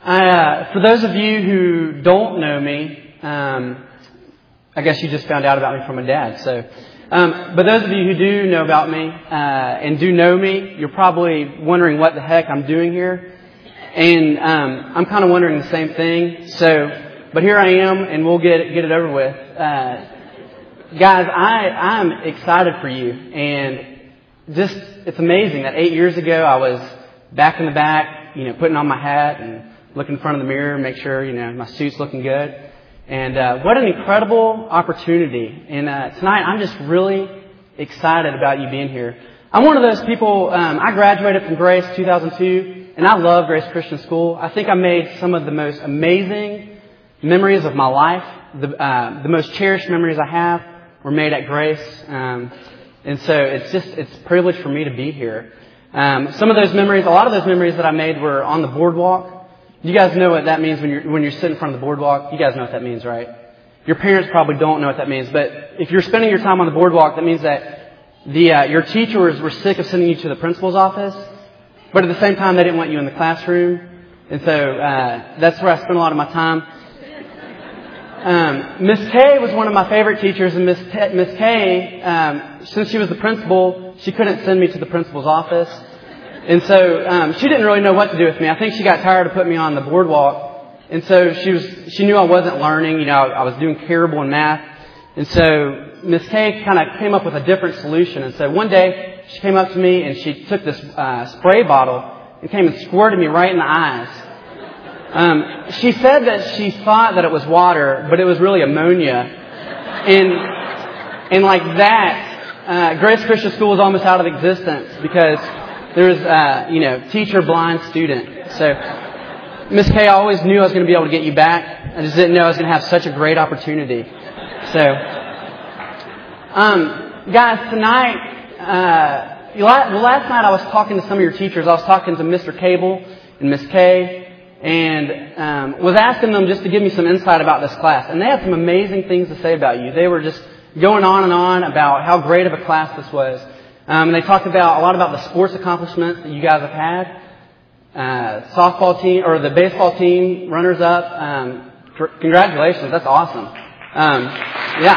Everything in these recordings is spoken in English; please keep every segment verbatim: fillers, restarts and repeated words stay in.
Uh, for those of you who don't know me, um, I guess you just found out about me from my dad. So, um, but those of you who do know about me uh, and do know me, you're probably wondering what the heck I'm doing here, and um, I'm kind of wondering the same thing. So, but here I am, and we'll get it, get it over with, uh, guys. I I'm excited for you, and just it's amazing that eight years ago I was back in the back, you know, putting on my hat and look in front of the mirror, make sure, you know, my suit's looking good. And uh, what an incredible opportunity. And uh, tonight, I'm just really excited about you being here. I'm one of those people, um, I graduated from Grace two thousand two, and I love Grace Christian School. I think I made some of the most amazing memories of my life. The, uh, the most cherished memories I have were made at Grace. Um, and so it's just, it's a privilege for me to be here. Um, some of those memories, a lot of those memories that I made were on the boardwalk. You guys know what that means when you're when you're sitting in front of the boardwalk. You guys know what that means, right? Your parents probably don't know what that means, but if you're spending your time on the boardwalk, that means that the uh, your teachers were sick of sending you to the principal's office, but at the same time they didn't want you in the classroom, and so uh, that's where I spent a lot of my time. Um, Miss K was one of my favorite teachers, and Miss T- Miss K, um, since she was the principal, she couldn't send me to the principal's office. And so um, she didn't really know what to do with me. I think she got tired of putting me on the boardwalk. And so she was she knew I wasn't learning. You know, I was doing terrible in math. And so Miss K kind of came up with a different solution. And so one day she came up to me and she took this uh, spray bottle and came and squirted me right in the eyes. Um, she said that she thought that it was water, but it was really ammonia. And and like that, uh, Grace Christian School was almost out of existence because There's, uh, you know, teacher, blind student. So, Miss K, I always knew I was going to be able to get you back. I just didn't know I was going to have such a great opportunity. So, um, guys, tonight, uh, well, last night I was talking to some of your teachers. I was talking to Mister Cable and Miss K, and um, was asking them just to give me some insight about this class. And they had some amazing things to say about you. They were just going on and on about how great of a class this was. Um, and they talked about a lot about the sports accomplishments that you guys have had. Uh, softball team or the baseball team runners up. Um, tr- congratulations, that's awesome. Um, yeah.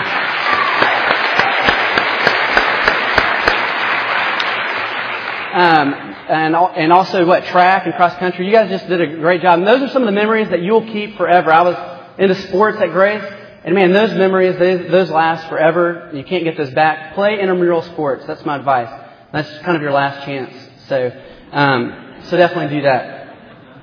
Um, and and also what track and cross country. You guys just did a great job. And those are some of the memories that you'll keep forever. I was into sports at Grace. And man, those memories, those, those last forever. You can't get those back. Play intramural sports. That's my advice. That's kind of your last chance. So, um, so definitely do that.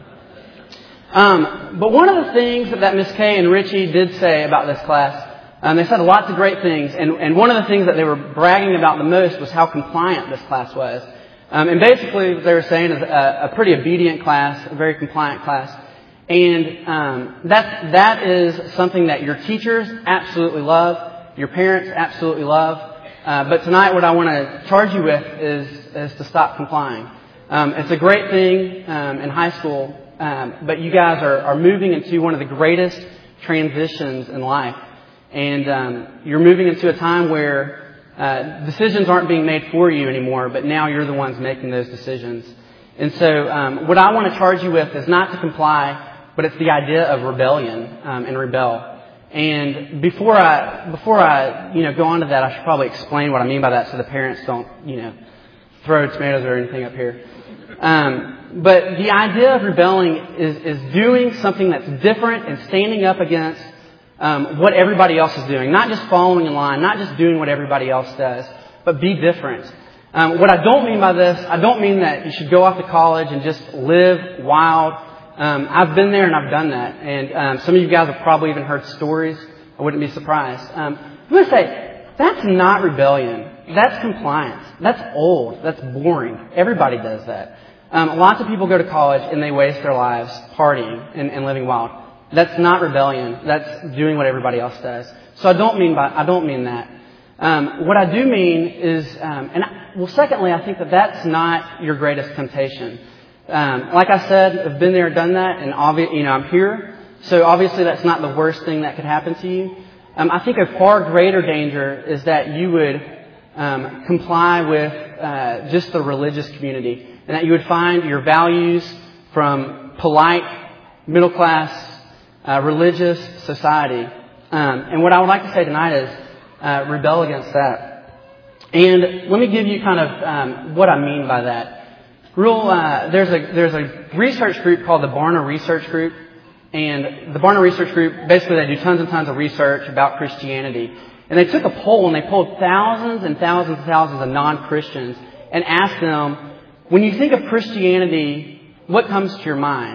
Um, but one of the things that, that Miss Kay and Richie did say about this class, um, they said lots of great things. And, and one of the things that they were bragging about the most was how compliant this class was. Um, and basically what they were saying is a, a pretty obedient class, a very compliant class. And um, that that is something that your teachers absolutely love, your parents absolutely love. Uh, but tonight, what I want to charge you with is is to stop complying. Um, it's a great thing um, in high school, um, but you guys are, are moving into one of the greatest transitions in life, and um, you're moving into a time where uh, decisions aren't being made for you anymore, but now you're the ones making those decisions. And so, um, what I want to charge you with is not to comply, but it's the idea of rebellion um, and rebel. And before I before I you know go on to that, I should probably explain what I mean by that, so the parents don't you know throw tomatoes or anything up here. Um, but the idea of rebelling is is doing something that's different and standing up against um, what everybody else is doing, not just following in line, not just doing what everybody else does, but be different. Um, what I don't mean by this, I don't mean that you should go off to college and just live wild. Um, I've been there and I've done that. And um, some of you guys have probably even heard stories. I wouldn't be surprised. Um, I'm going to say, that's not rebellion. That's compliance. That's old. That's boring. Everybody does that. Um, lots of people go to college and they waste their lives partying and, and living wild. That's not rebellion. That's doing what everybody else does. So I don't mean by I don't mean that. Um, what I do mean is, um, and I, well, secondly, I think that that's not your greatest temptation. Um, like I said, I've been there, done that, and obvi- you know I'm here. So obviously, that's not the worst thing that could happen to you. Um, I think a far greater danger is that you would um, comply with uh, just the religious community, and that you would find your values from polite middle class, uh, religious society. Um, and what I would like to say tonight is uh, rebel against that. And let me give you kind of um, what I mean by that. Real, uh, there's a there's a research group called the Barna Research Group, and the Barna Research Group, basically they do tons and tons of research about Christianity. And they took a poll and they polled thousands and thousands and thousands of non-Christians and asked them, when you think of Christianity, what comes to your mind?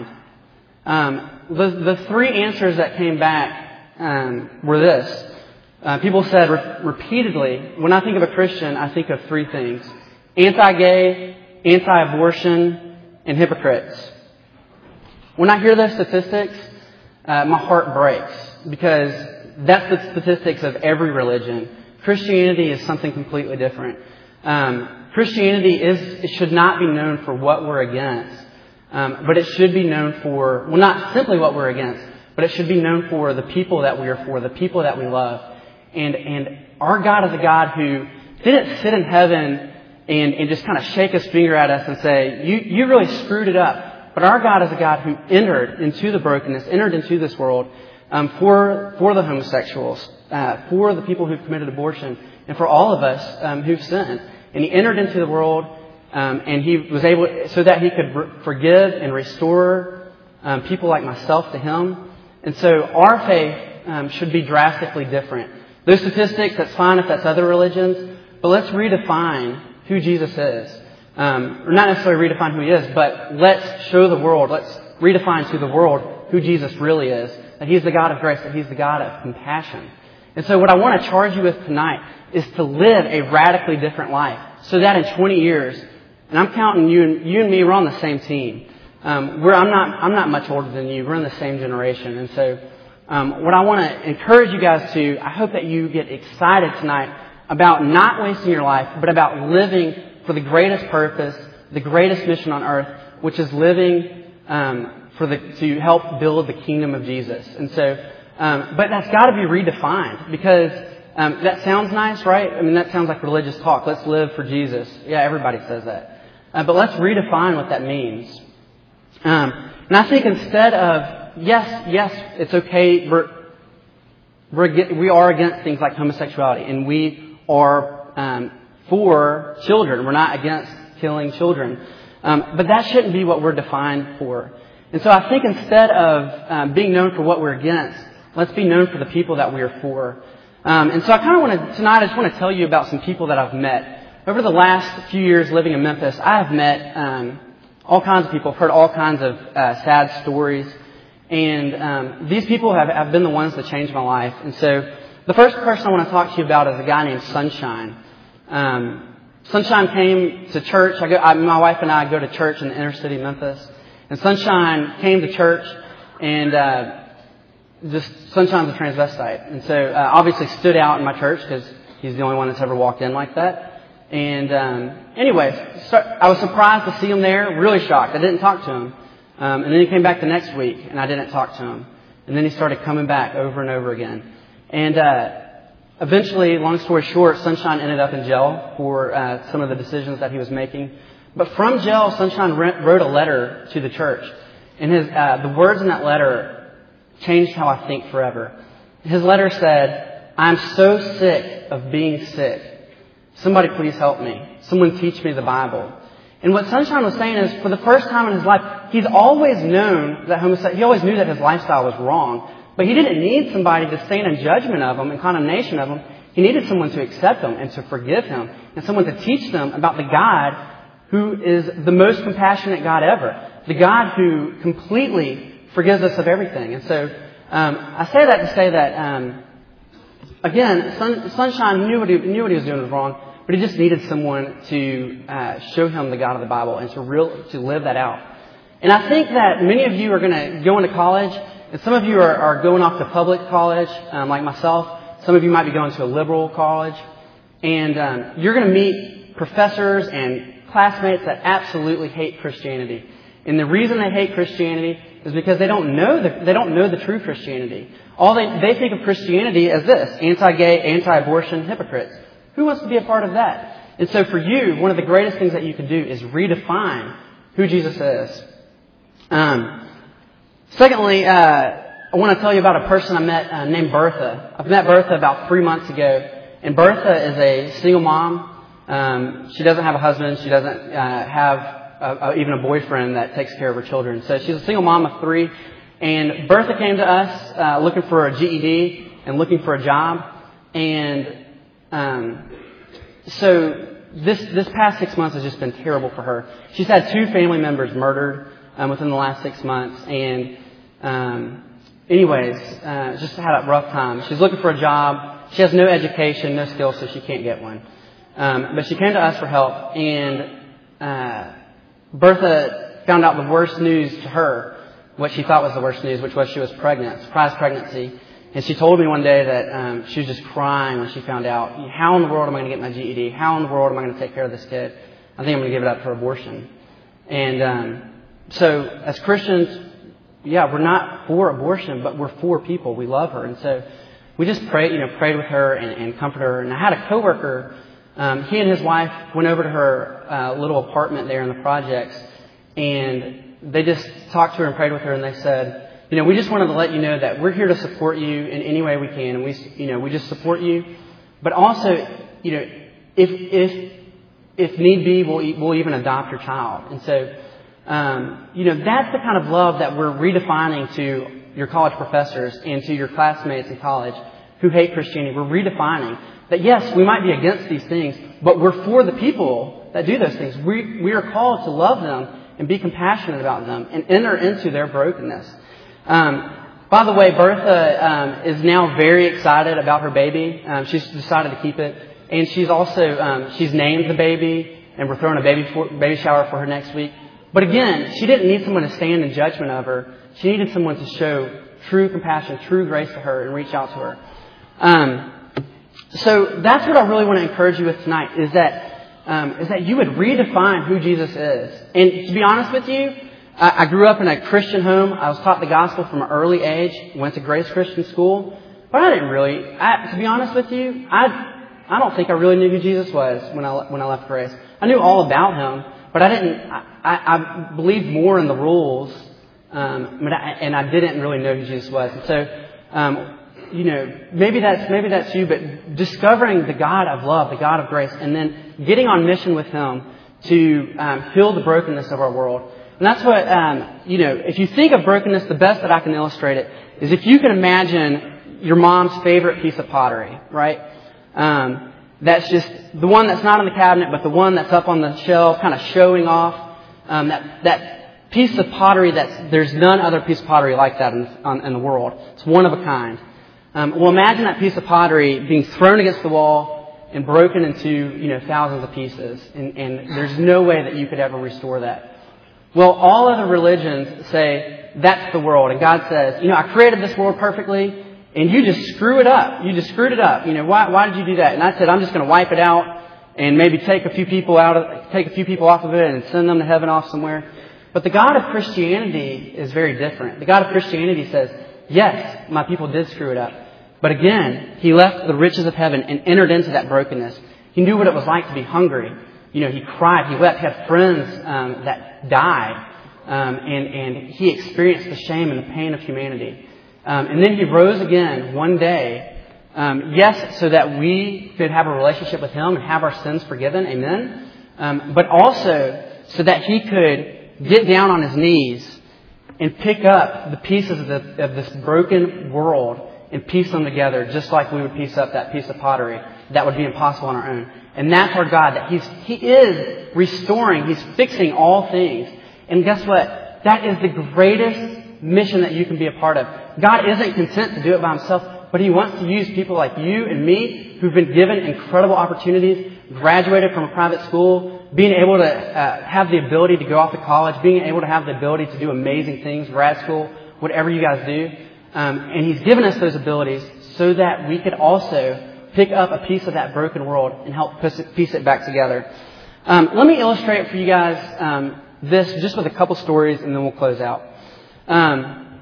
Um, the, the three answers that came back um, were this. Uh, people said re- repeatedly, when I think of a Christian, I think of three things. Anti-gay, anti-abortion, and hypocrites. When I hear those statistics, uh, my heart breaks because that's the statistics of every religion. Christianity is something completely different. Um, Christianity is it should not be known for what we're against, um, but it should be known for, well, not simply what we're against, but it should be known for the people that we are for, the people that we love. And and our God is a God who didn't sit in heaven and, and just kind of shake his finger at us and say, you, you really screwed it up. But our God is a God who entered into the brokenness, entered into this world um, for for the homosexuals, uh, for the people who've committed abortion, and for all of us um, who've sinned. And he entered into the world, um, and he was able so that he could re- forgive and restore um, people like myself to him. And so our faith um, should be drastically different. Those statistics, that's fine if that's other religions, but let's redefine who Jesus is. Um, or not necessarily redefine who he is, but let's show the world, let's redefine to the world who Jesus really is. That he's the God of grace, that he's the God of compassion. And so what I want to charge you with tonight is to live a radically different life. So that in twenty years, and I'm counting you and, you and me, we're on the same team. Um, we're, I'm not, I'm not much older than you. We're in the same generation. And so, um, what I want to encourage you guys to, I hope that you get excited tonight about not wasting your life, but about living for the greatest purpose, the greatest mission on earth, which is living, um, for the, to help build the kingdom of Jesus. And so, um, but that's got to be redefined because, um, that sounds nice, right? I mean, that sounds like religious talk. Let's live for Jesus. Yeah, everybody says that. Uh, but let's redefine what that means. Um, and I think instead of, yes, yes, it's okay, we're, we're, we are against things like homosexuality, and we are um, for children. We're not against killing children. Um, but that shouldn't be what we're defined for. And so I think instead of um, being known for what we're against, let's be known for the people that we are for. Um, and so I kind of want to, tonight I just want to tell you about some people that I've met. Over the last few years living in Memphis, I have met um, all kinds of people. I've heard all kinds of uh, sad stories. And um, these people have, have been the ones that changed my life. And so the first person I want to talk to you about is a guy named Sunshine. Um, Sunshine came to church. I go, I, my wife and I go to church in the inner city of Memphis. And Sunshine came to church, and uh, just Sunshine's a transvestite. And so uh, obviously stood out in my church because he's the only one that's ever walked in like that. And um, anyways, start, I was surprised to see him there, really shocked. I didn't talk to him. Um, and then he came back the next week, and I didn't talk to him. And then he started coming back over and over again. And uh, eventually, long story short, Sunshine ended up in jail for uh, some of the decisions that he was making. But from jail, Sunshine wrote a letter to the church. And his uh, the words in that letter changed how I think forever. His letter said, "I'm so sick of being sick. Somebody please help me. Someone teach me the Bible." And what Sunshine was saying is, for the first time in his life, he's always known that homosexuality, he always knew that his lifestyle was wrong. But he didn't need somebody to stand in judgment of him and condemnation of him. He needed someone to accept him and to forgive him, and someone to teach them about the God who is the most compassionate God ever. The God who completely forgives us of everything. And so um, I say that to say that, um, again, Sun, Sunshine knew what, he, knew what he was doing was wrong, but he just needed someone to uh, show him the God of the Bible and to real to live that out. And I think that many of you are going to go into college, and some of you are, are going off to public college, um, like myself. Some of you might be going to a liberal college. And um, you're going to meet professors and classmates that absolutely hate Christianity. And the reason they hate Christianity is because they don't know the, they don't know the true Christianity. All they, they think of Christianity as this: anti-gay, anti-abortion, hypocrites. Who wants to be a part of that? And so for you, one of the greatest things that you can do is redefine who Jesus is. Um, Secondly, uh, I want to tell you about a person I met uh, named Bertha. I've met Bertha about three months ago, and Bertha is a single mom. Um, she doesn't have a husband. She doesn't uh, have a, a, even a boyfriend that takes care of her children. So she's a single mom of three. And Bertha came to us uh, looking for a G E D and looking for a job. And um, so this this past six months has just been terrible for her. She's had two family members murdered um, within the last six months. And um, anyways, uh, just had a rough time. She's looking for a job. She has no education, no skills, so she can't get one. Um, but she came to us for help. And uh, Bertha found out the worst news to her, what she thought was the worst news, which was she was pregnant, surprise pregnancy. And she told me one day that um, she was just crying when she found out, how in the world am I going to get my G E D? How in the world am I going to take care of this kid? I think I'm going to give it up for abortion. And um, so as Christians, yeah, we're not for abortion, but we're for people. We love her. And so we just prayed, you know, prayed with her and, and comforted her. And I had a coworker, um, he and his wife went over to her uh, little apartment there in the projects, and they just talked to her and prayed with her, and they said, you know, we just wanted to let you know that we're here to support you in any way we can. And we, you know, we just support you. But also, you know, if, if, if need be, we'll, we'll even adopt your child. And so, um, you know, that's the kind of love that we're redefining to your college professors and to your classmates in college who hate Christianity. We're redefining that, yes, we might be against these things, but we're for the people that do those things. We, we are called to love them and be compassionate about them and enter into their brokenness. Um, by the way, Bertha um, is now very excited about her baby. Um, she's decided to keep it, and she's also um, she's named the baby, and we're throwing a baby for, baby shower for her next week. But again, she didn't need someone to stand in judgment of her. She needed someone to show true compassion, true grace to her, and reach out to her. Um, so that's what I really want to encourage you with tonight: is that um, is that you would redefine who Jesus is. And to be honest with you, I grew up in a Christian home. I was taught the gospel from an early age. Went to Grace Christian School. But I didn't really, I, to be honest with you, I I don't think I really knew who Jesus was when I when I left Grace. I knew all about Him, but I didn't, I, I believed more in the rules, um, but I, and I didn't really know who Jesus was. And so, um, you know, maybe that's, maybe that's you, but discovering the God of love, the God of grace, and then getting on mission with Him to um, heal the brokenness of our world. And that's what, um, you know, if you think of brokenness, the best that I can illustrate it is if you can imagine your mom's favorite piece of pottery, right? Um, that's just the one that's not in the cabinet, but the one that's up on the shelf, kind of showing off. Um, that that piece of pottery that's, there's none other piece of pottery like that in, on, in the world. It's one of a kind. Um, well, imagine that piece of pottery being thrown against the wall and broken into, you know, thousands of pieces. And, and there's no way that you could ever restore that. Well, all other religions say that's the world. And God says, you know, I created this world perfectly, and you just screw it up. You just screwed it up. You know, why, why did you do that? And I said, I'm just going to wipe it out and maybe take a few people out of, take a few people off of it and send them to heaven off somewhere. But the God of Christianity is very different. The God of Christianity says, yes, my people did screw it up. But again, He left the riches of heaven and entered into that brokenness. He knew what it was like to be hungry. You know, He cried, He wept, He had friends um, that died, um, and, and He experienced the shame and the pain of humanity. Um, and then He rose again one day, um, yes, so that we could have a relationship with Him and have our sins forgiven, amen, um, but also so that He could get down on His knees and pick up the pieces of, the, of this broken world and piece them together just like we would piece up that piece of pottery that would be impossible on our own. And that's our God, that He's, He is restoring, He's fixing all things. And guess what? That is the greatest mission that you can be a part of. God isn't content to do it by Himself, but He wants to use people like you and me who've been given incredible opportunities, graduated from a private school, being able to uh, have the ability to go off to college, being able to have the ability to do amazing things, grad school, whatever you guys do. Um, and He's given us those abilities so that we could also pick up a piece of that broken world and help piece it back together. Um, let me illustrate for you guys um, this just with a couple stories, and then we'll close out. Um,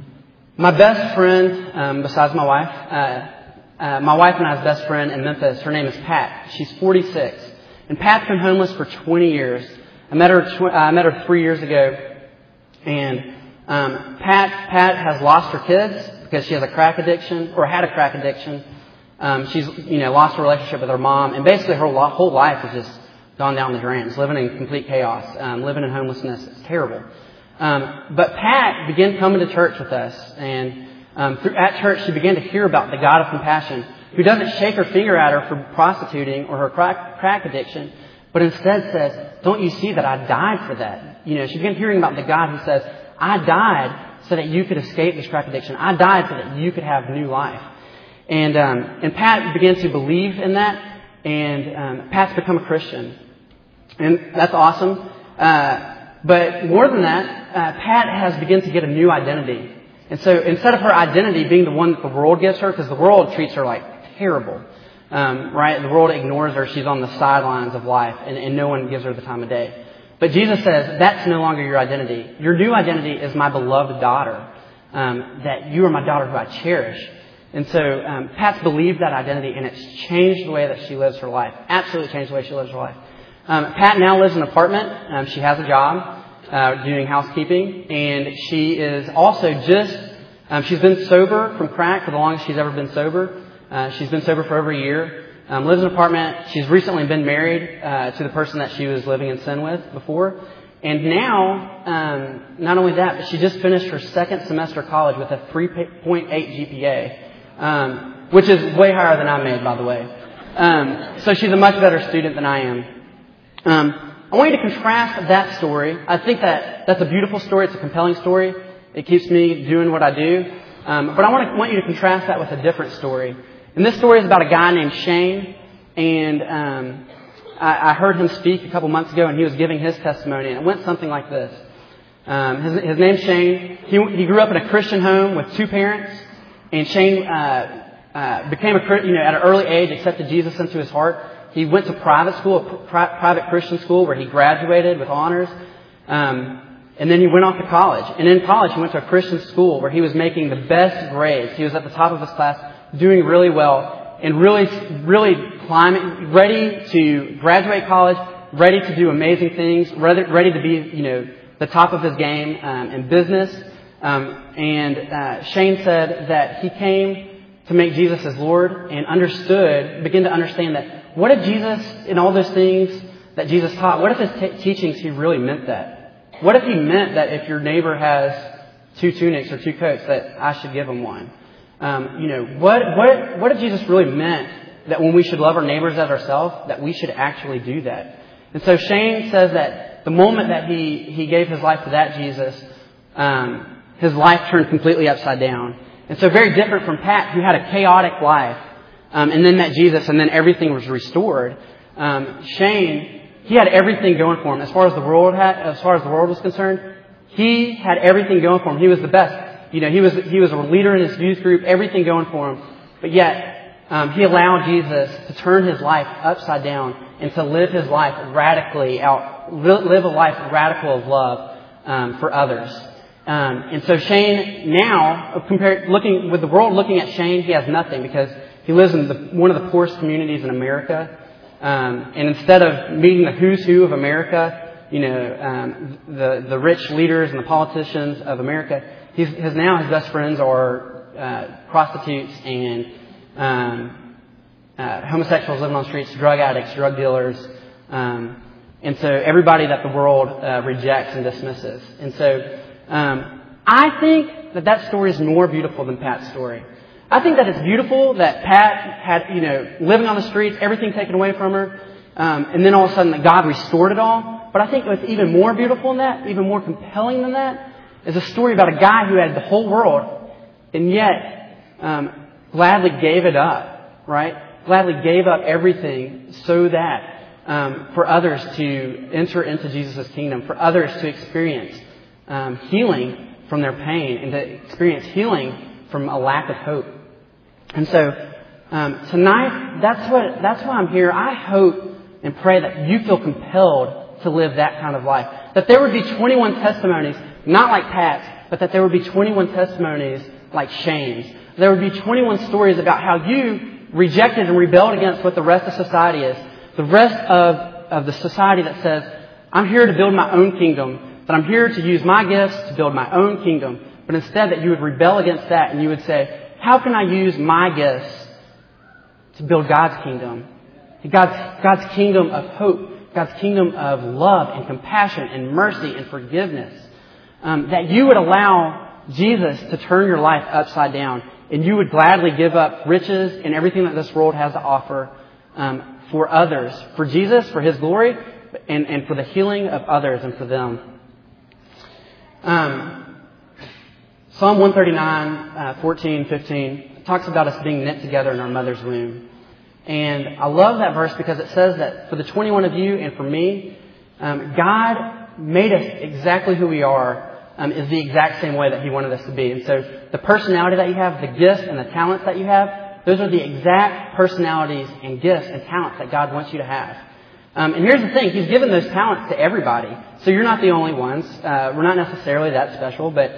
my best friend, um, besides my wife, uh, uh, my wife and I's best friend in Memphis, her name is Pat. She's forty-six, and Pat's been homeless for twenty years. I met her. Tw- I met her three years ago, and Um, Pat, Pat has lost her kids because she has a crack addiction, or had a crack addiction. Um, she's, you know, lost her relationship with her mom, and basically her lo- whole life has just gone down the drain. She's living in complete chaos, um, living in homelessness. It's terrible. Um, but Pat began coming to church with us, and um, through, at church she began to hear about the God of compassion, who doesn't shake her finger at her for prostituting or her crack, crack addiction, but instead says, "Don't you see that I died for that?" You know, she began hearing about the God who says, "I died so that you could escape this crack addiction. I died so that you could have new life." And um, and Pat began to believe in that, and um, Pat's become a Christian, and that's awesome. Uh, but more than that, uh, Pat has begun to get a new identity. And so instead of her identity being the one that the world gives her, because the world treats her like terrible, um, right? The world ignores her. She's on the sidelines of life, and, and no one gives her the time of day. But Jesus says, that's no longer your identity. Your new identity is my beloved daughter, um, that you are my daughter who I cherish. And so um, Pat's believed that identity, and it's changed the way that she lives her life. Absolutely changed the way she lives her life. Um, Pat now lives in an apartment. Um, she has a job uh, doing housekeeping, and she is also just, um, she's been sober from crack for the longest she's ever been sober. Uh, she's been sober for over a year. Um, lives in an apartment. She's recently been married uh, to the person that she was living in sin with before. And now, um, not only that, but she just finished her second semester of college with a three point eight G P A, um, which is way higher than I made, by the way. Um, so she's a much better student than I am. Um, I want you to contrast that story. I think that that's a beautiful story. It's a compelling story. It keeps me doing what I do. Um, but I want to want you to contrast that with a different story. And this story is about a guy named Shane, and um, I, I heard him speak a couple months ago, and he was giving his testimony, and it went something like this. Um, his, his name's Shane. He, he grew up in a Christian home with two parents, and Shane uh, uh, became a you know at an early age accepted Jesus into his heart. He went to private school, a pri- private Christian school, where he graduated with honors, um, and then he went off to college. And in college, he went to a Christian school where he was making the best grades. He was at the top of his class, doing really well, and really, really climbing, ready to graduate college, ready to do amazing things, ready, ready to be, you know, the top of his game um, in business. Um, and uh, Shane said that he came to make Jesus his Lord and understood, began to understand that what if Jesus, in all those things that Jesus taught, what if his t- teachings, he really meant that? What if he meant that if your neighbor has two tunics or two coats, that I should give him one? Um, you know, what, what, what if Jesus really meant that when we should love our neighbors as ourselves, that we should actually do that? And so Shane says that the moment that he, he gave his life to that Jesus, um, his life turned completely upside down. And so very different from Pat, who had a chaotic life, um, and then met Jesus, and then everything was restored. Um, Shane, he had everything going for him. As far as the world had, as far as the world was concerned, he had everything going for him. He was the best. You know, he was he was a leader in his youth group, everything going for him. But yet, um, he allowed Jesus to turn his life upside down and to live his life radically out, live a life radical of love um, for others. Um, and so Shane now, compared looking with the world looking at Shane, he has nothing because he lives in the, one of the poorest communities in America. Um, and instead of meeting the who's who of America, you know, um, the the rich leaders and the politicians of America, He's, his now his best friends are uh, prostitutes and um, uh, homosexuals living on the streets, drug addicts, drug dealers, um, and so everybody that the world uh, rejects and dismisses. And so um, I think that that story is more beautiful than Pat's story. I think that it's beautiful that Pat had, you know, living on the streets, everything taken away from her, um, and then all of a sudden that God restored it all. But I think what's even more beautiful than that, even more compelling than that, is a story about a guy who had the whole world and yet um, gladly gave it up, right? Gladly gave up everything so that um, for others to enter into Jesus' kingdom, for others to experience um, healing from their pain and to experience healing from a lack of hope. And so um, tonight, that's what that's why I'm here. I hope and pray that you feel compelled to live that kind of life. That there would be twenty-one testimonies, not like Pat's, but that there would be twenty-one testimonies like Shane's. There would be twenty-one stories about how you rejected and rebelled against what the rest of society is. The rest of, of the society that says, I'm here to build my own kingdom. that I'm here to use my gifts to build my own kingdom, but instead that you would rebel against that and you would say, how can I use my gifts to build God's kingdom? God's, God's kingdom of hope, God's kingdom of love and compassion and mercy and forgiveness. Um, that you would allow Jesus to turn your life upside down and you would gladly give up riches and everything that this world has to offer um, for others, for Jesus, for His glory, and, and for the healing of others and for them. Um, Psalm one thirty-nine, uh, fourteen, fifteen talks about us being knit together in our mother's womb. And I love that verse because it says that for the twenty-one of you and for me, um, God made us exactly who we are um, is the exact same way that He wanted us to be. And so the personality that you have, the gifts and the talents that you have, those are the exact personalities and gifts and talents that God wants you to have. Um, and here's the thing, He's given those talents to everybody. So you're not the only ones. Uh, we're not necessarily that special, but,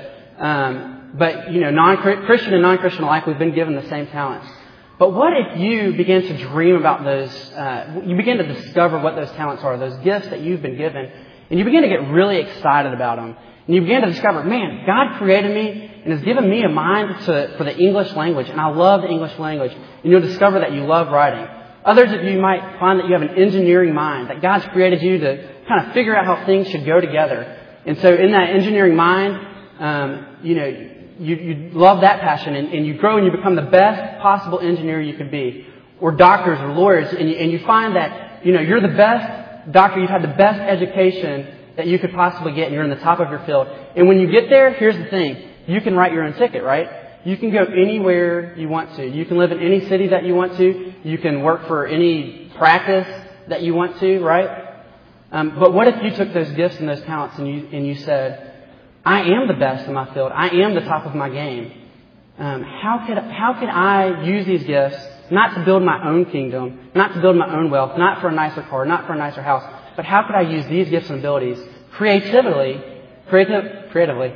um, but, you know, non-Christian and non-Christian alike, we've been given the same talents. But what if you begin to dream about those, uh, you begin to discover what those talents are, those gifts that you've been given, and you begin to get really excited about them. And you begin to discover, man, God created me and has given me a mind to, for the English language, and I love the English language. And you'll discover that you love writing. Others of you might find that you have an engineering mind, that God's created you to kind of figure out how things should go together. And so in that engineering mind, um, you know, You, you love that passion and, and you grow and you become the best possible engineer you could be. Or doctors or lawyers and you, and you find that, you know, you're the best doctor, you've had the best education that you could possibly get and you're in the top of your field. And when you get there, here's the thing. You can write your own ticket, right? You can go anywhere you want to. You can live in any city that you want to. You can work for any practice that you want to, right? Um, but what if you took those gifts and those talents and you, and you said, I am the best in my field. I am the top of my game. Um, how could how could I use these gifts not to build my own kingdom, not to build my own wealth, not for a nicer car, not for a nicer house, but how could I use these gifts and abilities creatively, creative, creatively,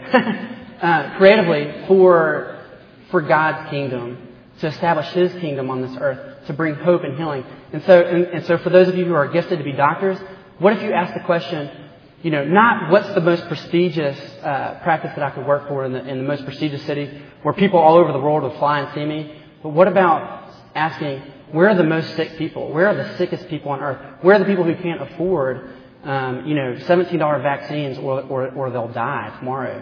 uh, creatively for for God's kingdom, to establish His kingdom on this earth, to bring hope and healing. And so, and, and so, for those of you who are gifted to be doctors, what if you ask the question? You know, not what's the most prestigious uh, practice that I could work for in the, in the most prestigious city where people all over the world would fly and see me. But what about asking, where are the most sick people? Where are the sickest people on earth? Where are the people who can't afford, um, you know, seventeen dollars vaccines or, or, or they'll die tomorrow?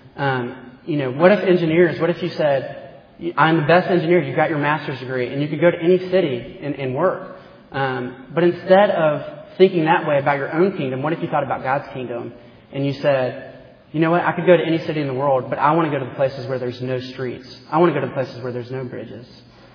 Um, you know, what if engineers, what if you said, I'm the best engineer, you got your master's degree, and you could go to any city and, and work. Um, but instead of thinking that way about your own kingdom, what if you thought about God's kingdom and you said, you know what, I could go to any city in the world, but I want to go to the places where there's no streets. I want to go to the places where there's no bridges.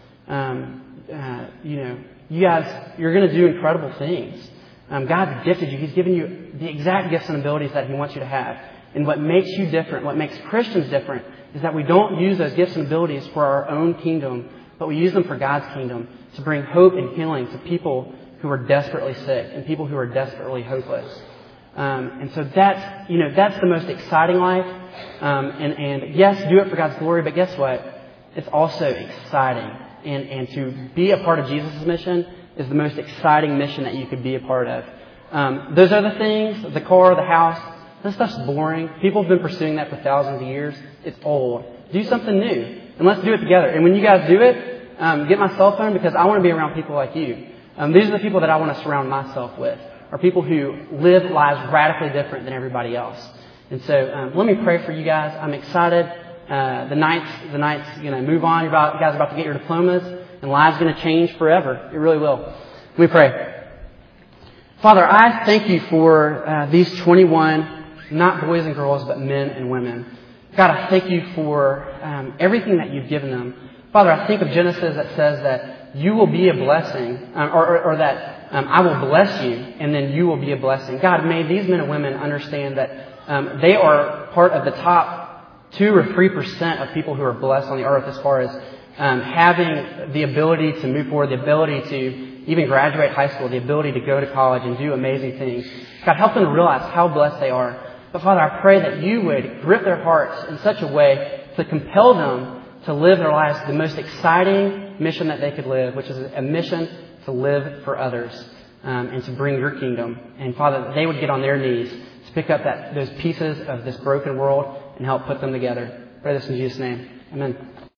Um, uh, you know, you guys, you're going to do incredible things. Um, God's gifted you. He's given you the exact gifts and abilities that He wants you to have. And what makes you different, what makes Christians different, is that we don't use those gifts and abilities for our own kingdom, but we use them for God's kingdom to bring hope and healing to people who are desperately sick and people who are desperately hopeless. Um, and so that's, you know, that's the most exciting life. Um, and, and yes, do it for God's glory, but guess what? It's also exciting. And, and to be a part of Jesus' mission is the most exciting mission that you could be a part of. Um, those other things, the car, the house, this stuff's boring. People have been pursuing that for thousands of years. It's old. Do something new. And let's do it together. And when you guys do it, um, get my cell phone because I want to be around people like you. Um, these are the people that I want to surround myself with, are people who live lives radically different than everybody else. And so um, let me pray for you guys. I'm excited. Uh, the night's the night's going to move on. You're about, you guys are about to get your diplomas, and lives going to change forever. It really will. Let me pray. Father, I thank you for uh, these twenty-one, not boys and girls, but men and women. God, I thank you for um, everything that you've given them. Father, I think of Genesis that says that you will be a blessing, um, or, or, or that um, I will bless you, and then you will be a blessing. God, may these men and women understand that um, they are part of the top two or three percent of people who are blessed on the earth as far as um, having the ability to move forward, the ability to even graduate high school, the ability to go to college and do amazing things. God, help them to realize how blessed they are. But Father, I pray that you would grip their hearts in such a way to compel them to live their lives the most exciting mission that they could live, which is a mission to live for others um, and to bring your kingdom. And Father, that they would get on their knees to pick up that those pieces of this broken world and help put them together. Pray this in Jesus' name. Amen.